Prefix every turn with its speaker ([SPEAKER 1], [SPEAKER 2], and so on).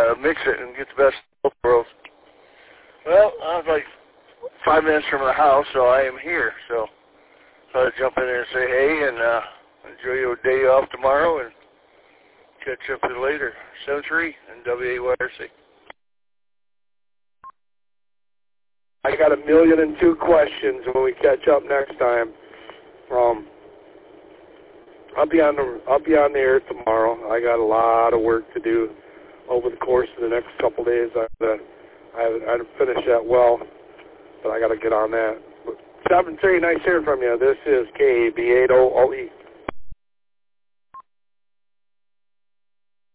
[SPEAKER 1] mix it and get the best of both worlds. Well, I was like 5 minutes from the house, so I am here. So I'll jump in there and say hey, and enjoy your day off tomorrow, and catch up with you later. 7-3 and WAYRC.
[SPEAKER 2] I got 1,000,002 questions when we catch up next time. I'll be on the air tomorrow. I got a lot of work to do over the course of the next couple of days. I haven't finished that well, but I got to get on that. 7-3, nice hearing from you. This is KB800OE.